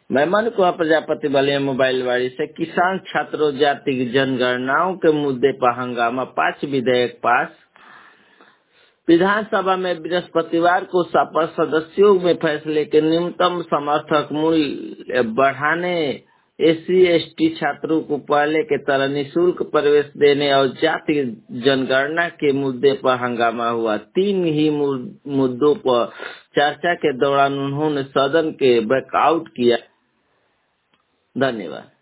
मैं मनु कुमार प्रजापति बलिया मोबाइलवाड़ी से। किसान छात्रों जाति जनगणनाओं के मुद्दे पर हंगामा, 5 विधेयक पास। विधानसभा में बृहस्पतिवार को सपा सदस्यों में फैसले के न्यूनतम समर्थक मूल्य बढ़ाने, SC/ST छात्रों को पहले के तरह निःशुल्क प्रवेश देने और जाति जनगणना के मुद्दे पर हंगामा हुआ। 3 ही मुद्दों पर चर्चा के दौरान उन्होंने सदन के बैकआउट किया। धन्यवाद।